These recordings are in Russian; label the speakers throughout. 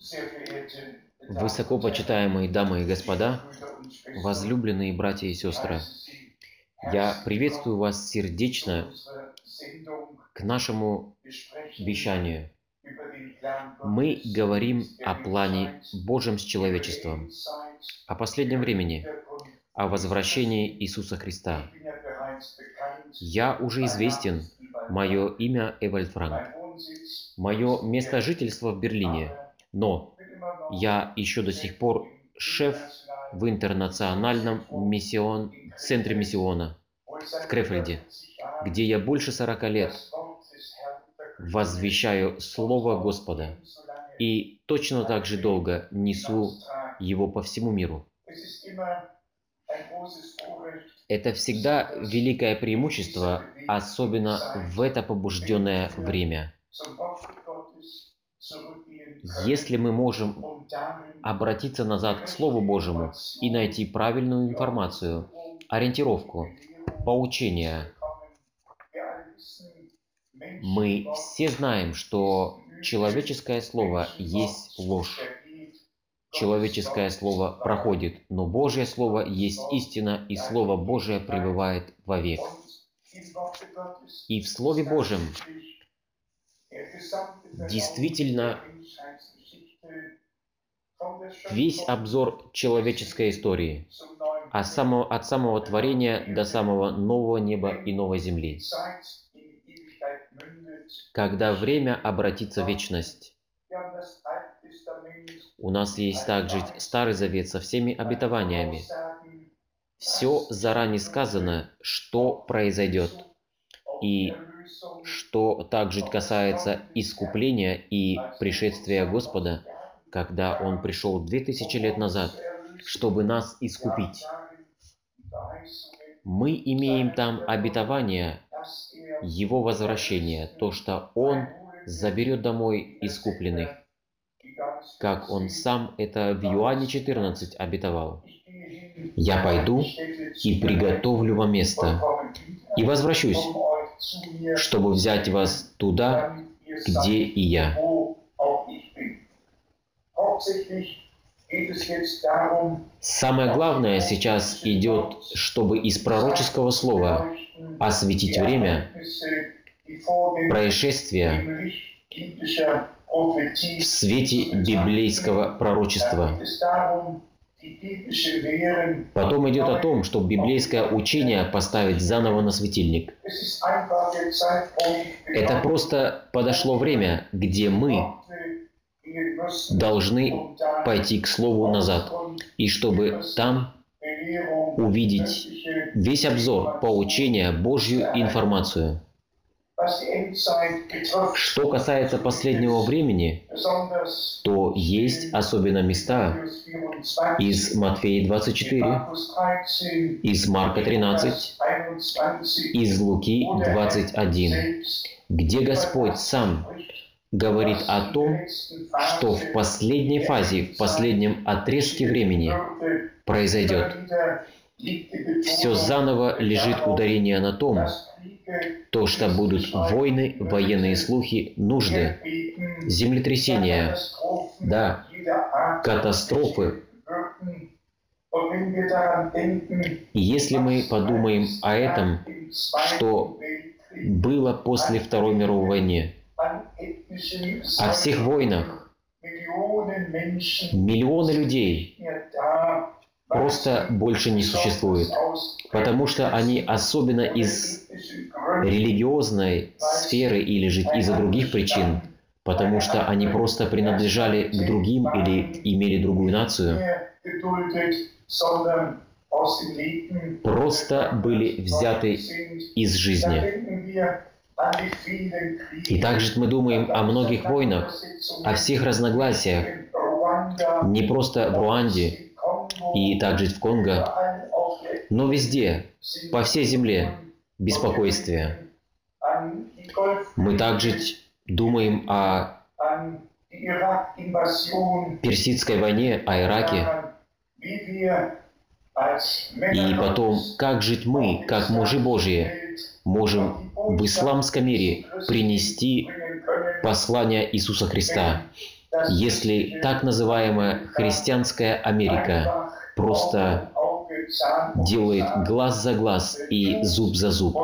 Speaker 1: Высокопочитаемые дамы и господа, возлюбленные братья и сестры, я приветствую вас сердечно к нашему вещанию. Мы говорим о плане Божьем с человечеством, о последнем времени, о возвращении Иисуса Христа. Я уже известен, мое имя Эвальд Франк. Мое место жительства в Берлине, но я еще до сих пор шеф в интернациональном центре миссиона в Крефельде, где я больше 40 лет возвещаю Слово Господа и точно так же долго несу его по всему миру. Это всегда великое преимущество, особенно в это побужденное время. Если мы можем обратиться назад к Слову Божьему и найти правильную информацию, ориентировку, поучение, мы все знаем, что человеческое слово есть ложь. Человеческое слово проходит, но Божье слово есть истина, и Слово Божие пребывает вовек. И в Слове Божьем действительно весь обзор человеческой истории, от самого творения до самого нового неба и новой земли. Когда время обратится в вечность. У нас есть также Старый Завет со всеми обетованиями. Все заранее сказано, что произойдет. И что также касается искупления и пришествия Господа, когда Он пришел 2000 лет назад, чтобы нас искупить. Мы имеем там обетование Его возвращения, то, что Он заберет домой искупленных, как Он сам это в Иоанне 14 обетовал. «Я пойду и приготовлю вам место, и возвращусь, чтобы взять вас туда, где и я». Самое главное сейчас идет, чтобы из пророческого слова осветить время происшествия в свете библейского пророчества. Потом идет о том, чтобы библейское учение поставить заново на светильник. Это просто подошло время, где мы должны пойти к Слову назад, и чтобы там увидеть весь обзор поучения, Божью информацию. Что касается последнего времени, то есть особенно места из Матфея 24, из Марка 13, из Луки 21, где Господь сам говорит о том, что в последней фазе, в последнем отрезке времени произойдет. Все заново лежит ударение на том, то, что будут войны, военные слухи, нужды, землетрясения, да, катастрофы. И если мы подумаем о этом, что было после Второй мировой войны, о всех войнах, миллионы людей просто больше не существует, потому что они особенно из религиозной сферы или же из-за других причин, потому что они просто принадлежали к другим или имели другую нацию, просто были взяты из жизни. И также мы думаем о многих войнах, о всех разногласиях, не просто в Руанде и также в Конго, но везде, по всей земле, беспокойствие. Мы также думаем о Персидской войне, о Ираке. И потом, как жить мы, как мужи Божьи, можем в исламском мире принести послание Иисуса Христа. если так называемая христианская Америка просто делает глаз за глаз и зуб за зуб,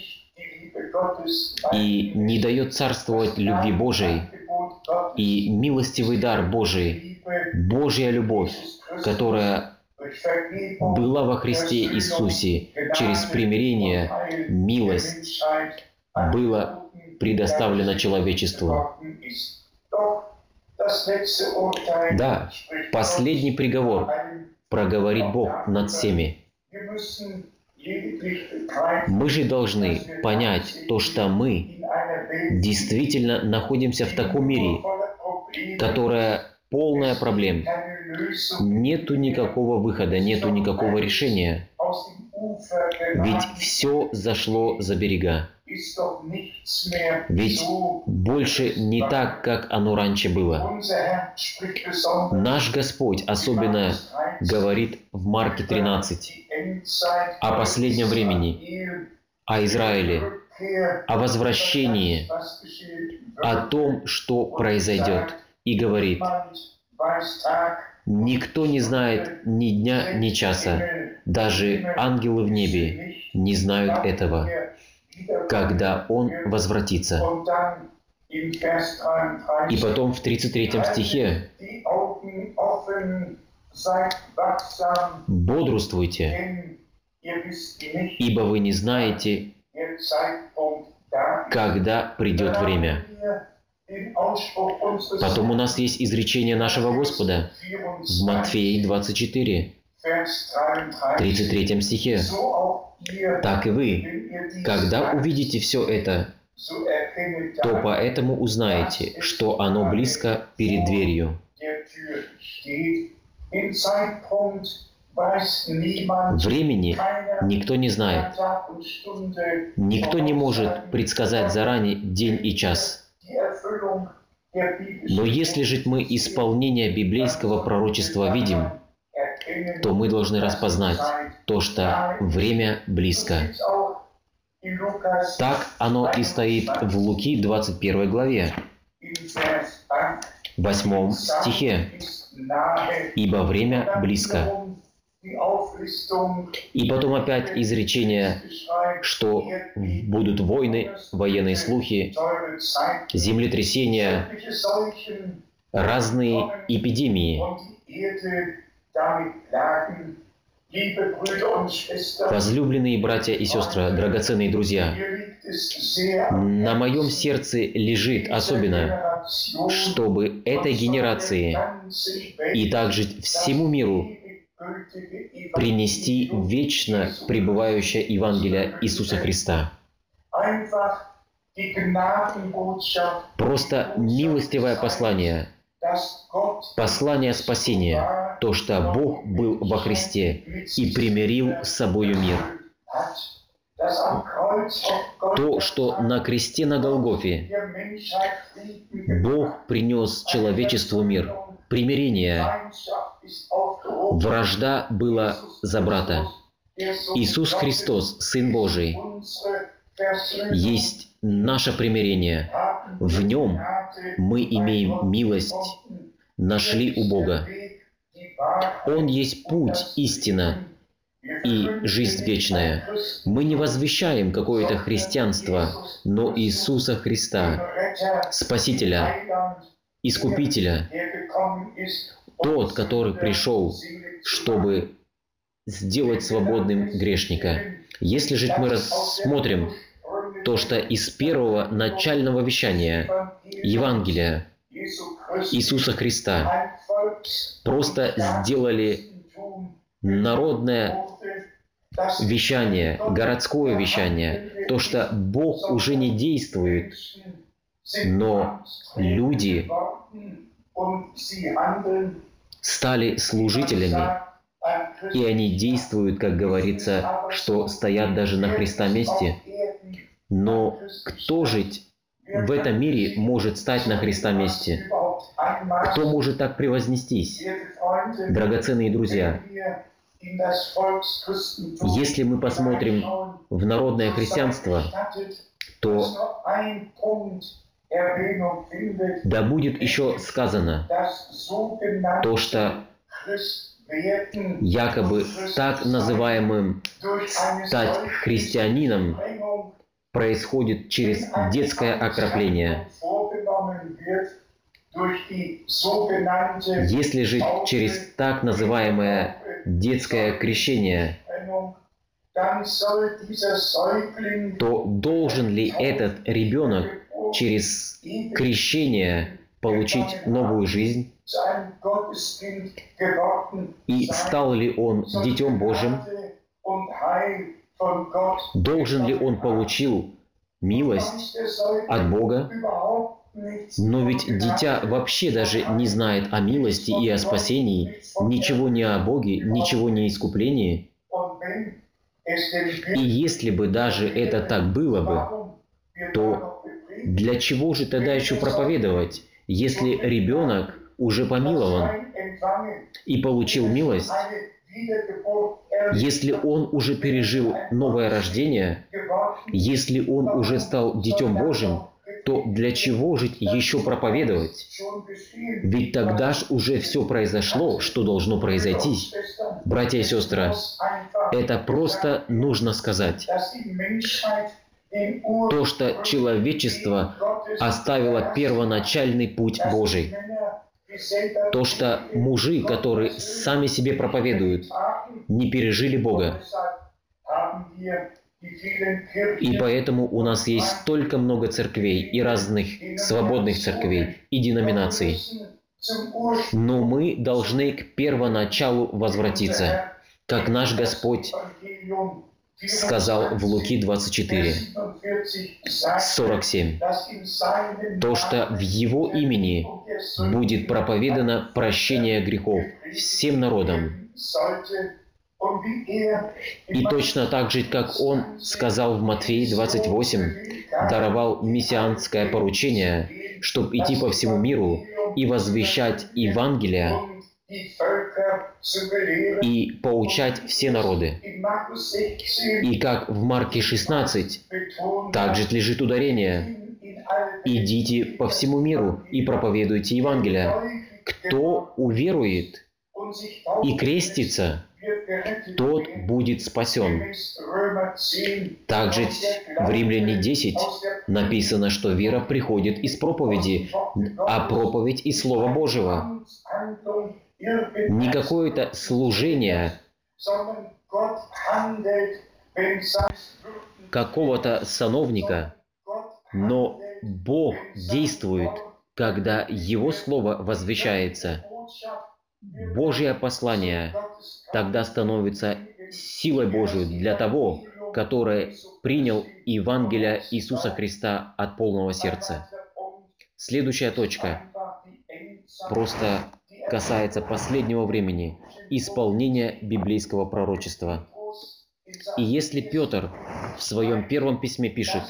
Speaker 1: и не дает царствовать любви Божией, и милостивый дар Божий, Божья любовь, которая была во Христе Иисусе через примирение, милость, была предоставлена человечеству. Да, последний приговор проговорит Бог над всеми. Мы же должны понять то, что мы действительно находимся в таком мире, которое полное проблем. Нету никакого выхода, нету никакого решения. Ведь все зашло за берега. Ведь больше не так, как оно раньше было. Наш Господь особенно говорит в Марке 13 о последнем времени, о Израиле, о возвращении, о том, что произойдет. И говорит: никто не знает ни дня, ни часа, даже ангелы в небе не знают этого, когда Он возвратится. И потом в 33 стихе: «Бодрствуйте, ибо вы не знаете, когда придет время». Потом у нас есть изречение нашего Господа в Матфея 24, 33 стихе. «Так и вы, когда увидите все это, то поэтому узнаете, что оно близко перед дверью». Времени никто не знает. Никто не может предсказать заранее день и час. Но если же мы исполнение библейского пророчества видим, то мы должны распознать то, что время близко. Так оно и стоит в Луки 21 главе, 8 стихе. «Ибо время близко». И потом опять изречение, что будут войны, военные слухи, землетрясения, разные эпидемии. Возлюбленные братья и сестры, драгоценные друзья, на моем сердце лежит особенно, чтобы этой генерации и также всему миру принести вечно пребывающее Евангелие Иисуса Христа. Просто милостивое послание, послание спасения, то, что Бог был во Христе и примирил с собою мир. То, что на кресте на Голгофе Бог принес человечеству мир, примирение. Вражда была за брата. Иисус Христос, Сын Божий, есть наше примирение. В Нем мы имеем милость, нашли у Бога. Он есть путь, истина и жизнь вечная. Мы не возвещаем какое-то христианство, но Иисуса Христа, Спасителя, Искупителя, тот, который пришел, чтобы сделать свободным грешника. Если же мы рассмотрим то, что из первого начального вещания Евангелия Иисуса Христа просто сделали народное вещание, городское вещание, то, что Бог уже не действует, но люди стали служителями, и они действуют, как говорится, что стоят даже на Христа месте. Но кто же в этом мире может стать на Христа месте? Кто может так превознестись? Драгоценные друзья, если мы посмотрим в народное христианство, то Да будет еще сказано то, что якобы так называемым стать христианином происходит через детское окропление. Если же через так называемое детское крещение, то должен ли этот ребенок через крещение получить новую жизнь? И стал ли он Детем Божьим? Должен ли он получил милость от Бога? Но ведь дитя вообще даже не знает о милости и о спасении, ничего не о Боге, ничего не о искуплении. И если бы даже это так было бы, то для чего же тогда еще проповедовать, если ребенок уже помилован и получил милость, если он уже пережил новое рождение, если он уже стал Детем Божьим, то для чего же еще проповедовать? Ведь тогда ж уже все произошло, что должно произойти. Братья и сестры, это просто нужно сказать. То, что человечество оставило первоначальный путь Божий. То, что мужи, которые сами себе проповедуют, не пережили Бога. И поэтому у нас есть столько много церквей и разных свободных церквей и деноминаций. Но мы должны к первоначалу возвратиться, как наш Господь сказал в Луки 24, 47. То, что в Его имени будет проповедано прощение грехов всем народам. И точно так же, как Он сказал в Матфея 28, даровал мессианское поручение, чтобы идти по всему миру и возвещать Евангелие и поучать все народы. И как в Марке 16, также лежит ударение. Идите по всему миру и проповедуйте Евангелие. Кто уверует и крестится, тот будет спасен. Также в Римляне 10 написано, что вера приходит из проповеди, а проповедь из Слова Божьего. Не какое-то служение какого-то сановника, но Бог действует, когда Его Слово возвещается. Божье послание тогда становится силой Божией для того, который принял Евангелие Иисуса Христа от полного сердца. Следующая точка просто касается последнего времени, исполнения библейского пророчества. И если Петр в своем первом письме пишет,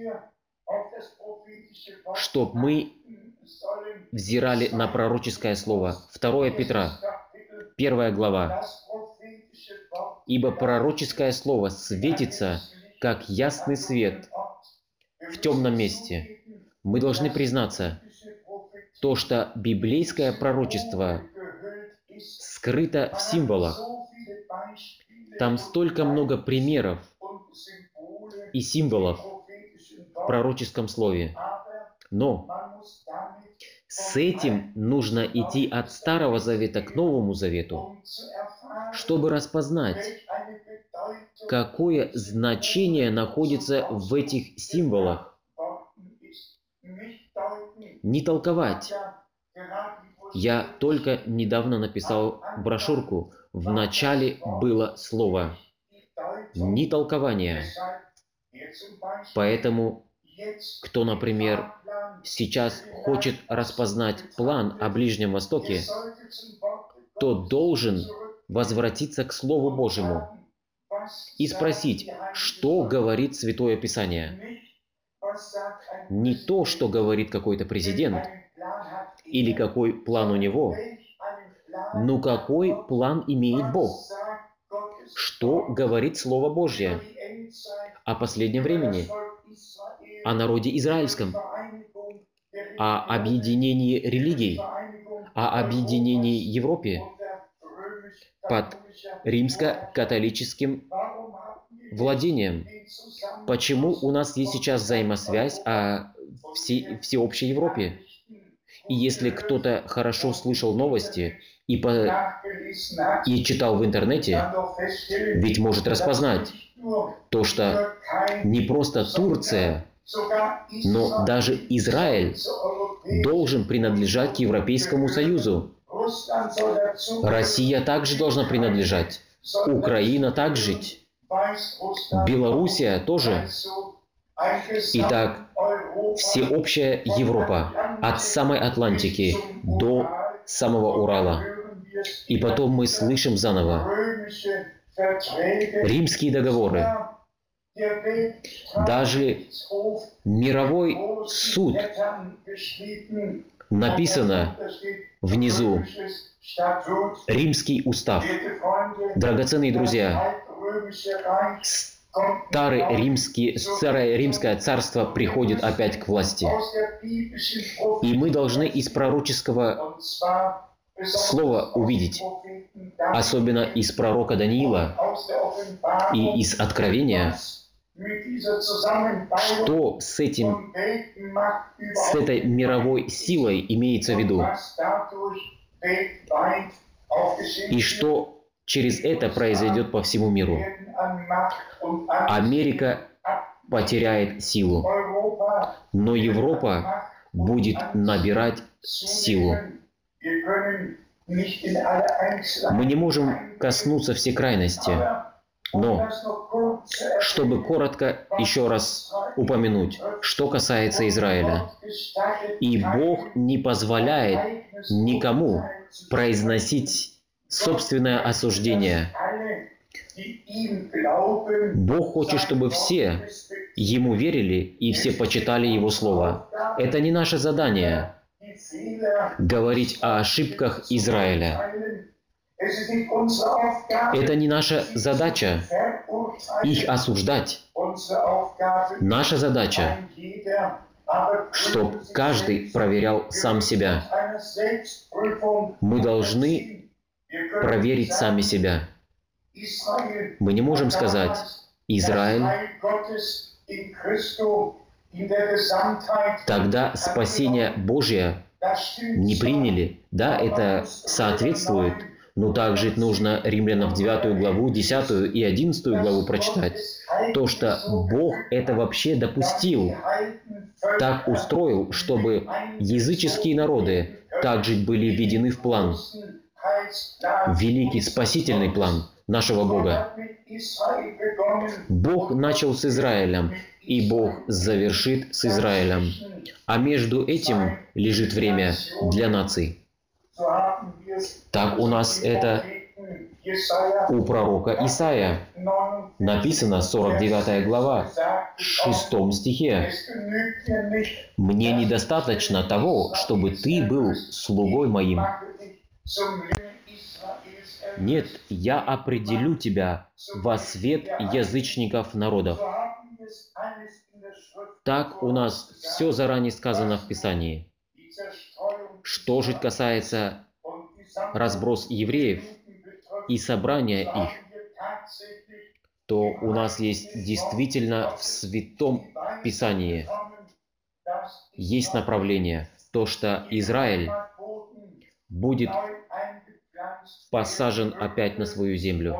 Speaker 1: чтоб мы взирали на пророческое слово, 2 Петра, 1 глава, «Ибо пророческое слово светится, как ясный свет в темном месте». Мы должны признаться, то, что библейское пророчество скрыто в символах. Там столько много примеров и символов в пророческом слове. Но с этим нужно идти от Старого Завета к Новому Завету, чтобы распознать, какое значение находится в этих символах. Не толковать. Я только недавно написал брошюрку «В начале было слово». Не толкование. Поэтому, кто, например, сейчас хочет распознать план о Ближнем Востоке, то должен возвратиться к Слову Божьему и спросить, что говорит Святое Писание. Не то, что говорит какой-то президент или какой план у него, но какой план имеет Бог. Что говорит Слово Божье о последнем времени, о народе израильском, о объединении религий, о объединении Европы под римско-католическим владением. Почему у нас есть сейчас взаимосвязь о всеобщей Европе? И если кто-то хорошо слышал новости и читал в интернете, ведь может распознать то, что не просто Турция, но даже Израиль должен принадлежать к Европейскому Союзу. Россия также должна принадлежать. Украина также. Белоруссия тоже. Итак, всеобщая Европа от самой Атлантики до самого Урала. И потом мы слышим заново римские договоры. Даже мировой суд написано внизу. Римский устав. Драгоценные друзья, старое римское царство приходит опять к власти. И мы должны из пророческого слова увидеть, особенно из пророка Даниила и из Откровения, что с этой мировой силой имеется в виду, и что через это произойдет по всему миру. Америка потеряет силу, но Европа будет набирать силу. Мы не можем коснуться всей крайности, но чтобы коротко еще раз упомянуть, что касается Израиля. И Бог не позволяет никому произносить собственное осуждение. Бог хочет, чтобы все Ему верили и все почитали Его Слово. Это не наше задание говорить о ошибках Израиля. Это не наша задача их осуждать. Наша задача, чтобы каждый проверял сам себя. Мы должны проверить сами себя. Мы не можем сказать, Израиль, тогда спасение Божье не приняли. Да, это соответствует, но также нужно Римлянам 9 главу, 10 и 11 главу прочитать. То, что Бог это вообще допустил, так устроил, чтобы языческие народы также были введены в план. Великий спасительный план нашего Бога. Бог начал с Израилем, и Бог завершит с Израилем. А между этим лежит время для наций. Так у нас это у пророка Исаия. Написано 49 глава, 6 стихе. «Мне недостаточно того, чтобы ты был слугой моим. Нет, я определю тебя во свет язычников народов». Так у нас все заранее сказано в Писании. Что же касается разброс евреев и собрания их, то у нас есть действительно в Святом Писании есть направление, то, что Израиль будет посажен опять на свою землю.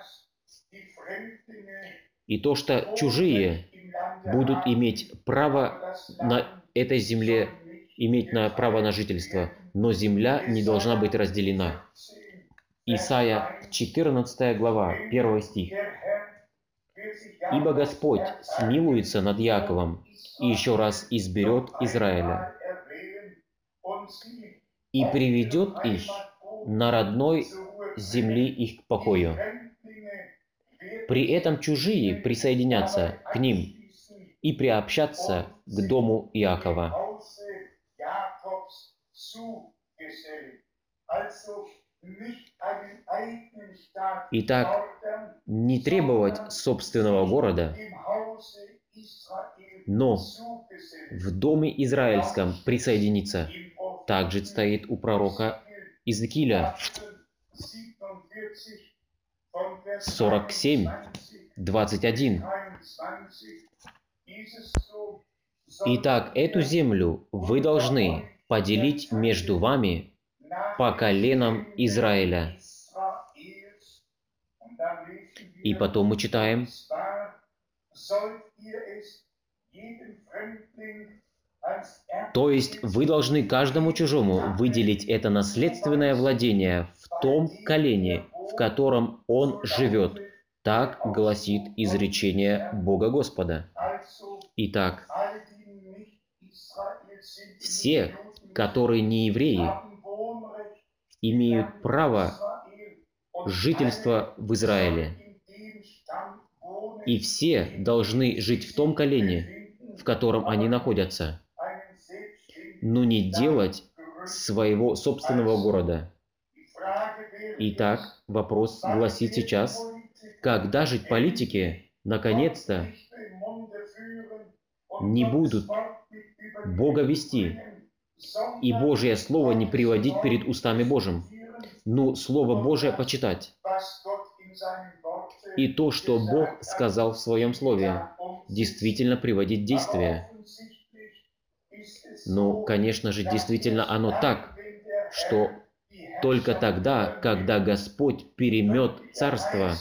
Speaker 1: И то, что чужие будут иметь право на этой земле, иметь право на жительство, но земля не должна быть разделена. Исайя 14 глава, 1 стих. «Ибо Господь смилуется над Яковом и еще раз изберет Израиля и приведет их на родной земли их к покою. При этом чужие присоединятся к ним и приобщатся к дому Иакова». Итак, не требовать собственного города но в доме израильском присоединиться. Также стоит у пророка Иезекииля 47, 21. Итак, эту землю вы должны поделить между вами по коленам Израиля. И потом мы читаем: то есть вы должны каждому чужому выделить это наследственное владение в том колене, в котором он живет. Так гласит изречение Бога Господа. Итак, все, которые не евреи, имеют право жительства в Израиле. И все должны жить в том колене, в котором они находятся, но не делать своего собственного города. Итак, вопрос гласит сейчас: когда жить политики, наконец-то, не будут Бога вести и Божье Слово не приводить перед устами Божьим, но Слово Божие почитать. И то, что Бог сказал в Своем Слове, действительно приводить в действие. Но, конечно же, действительно оно так, что только тогда, когда Господь перемет царство,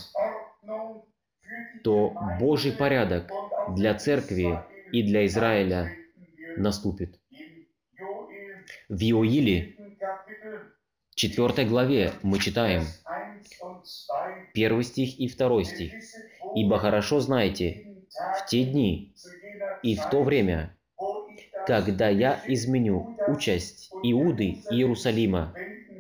Speaker 1: то Божий порядок для церкви и для Израиля наступит. В Иоиле, 4 главе, мы читаем 1 стих и 2 стих. «Ибо хорошо знаете, в те дни и в то время, когда я изменю участь Иуды и Иерусалима,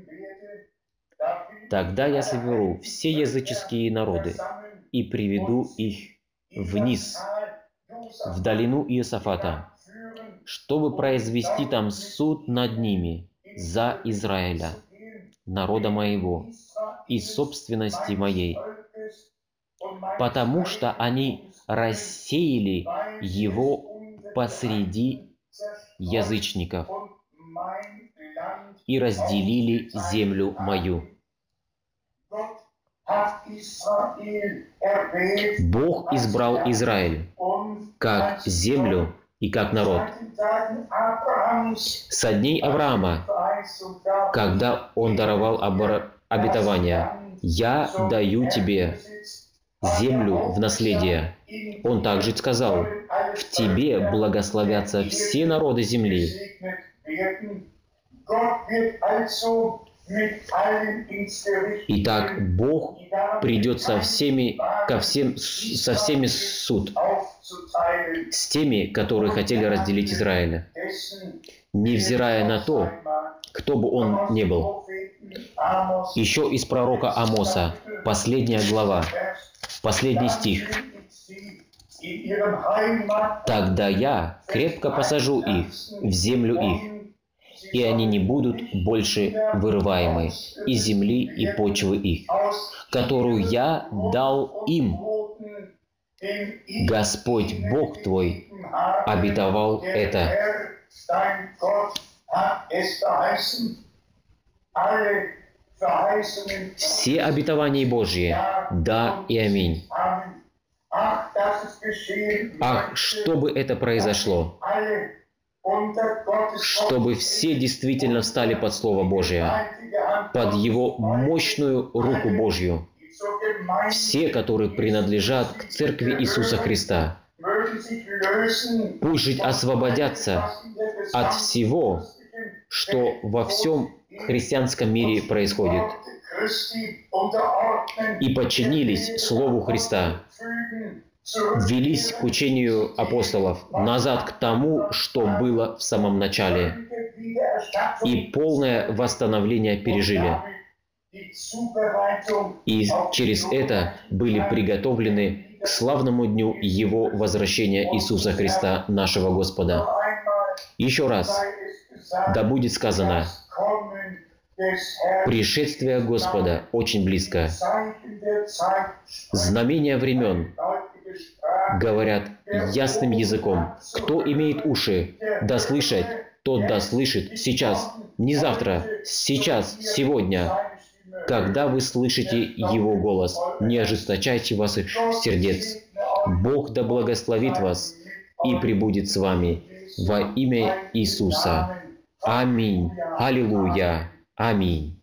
Speaker 1: тогда я соберу все языческие народы и приведу их вниз, в долину Иосафата, чтобы произвести там суд над ними за Израиля, народа моего, и собственности моей, потому что они рассеяли его посреди язычников и разделили землю мою». Бог избрал Израиль как землю и как народ. Со дней Авраама, когда он даровал обетование: «Я даю тебе землю в наследие», он также сказал: «В тебе благословятся все народы земли». Итак, Бог придет со всеми суд, с теми, которые хотели разделить Израиля, невзирая на то, кто бы он ни был. Еще из пророка Амоса, последняя глава, последний стих. «Тогда я крепко посажу их в землю их, и они не будут больше вырываемы из земли и почвы их, которую я дал им. Господь Бог твой обетовал это». Все обетования Божьи, да и аминь. Ах, чтобы это произошло, чтобы все действительно встали под Слово Божие, под Его мощную руку Божью, все, которые принадлежат к Церкви Иисуса Христа. Пусть освободятся от всего, что во всем христианском мире происходит, и подчинились Слову Христа, ввелись к учению апостолов, назад к тому, что было в самом начале, и полное восстановление пережили. И через это были приготовлены к славному дню Его возвращения Иисуса Христа, нашего Господа. Еще раз, да будет сказано: пришествие Господа очень близко. Знамения времен говорят ясным языком. Кто имеет уши, да слышать, тот да слышит сейчас, не завтра, сейчас, сегодня. Когда вы слышите Его голос, не ожесточайте ваших сердец. Бог да благословит вас и пребудет с вами во имя Иисуса. Аминь. Аллилуйя. Аминь.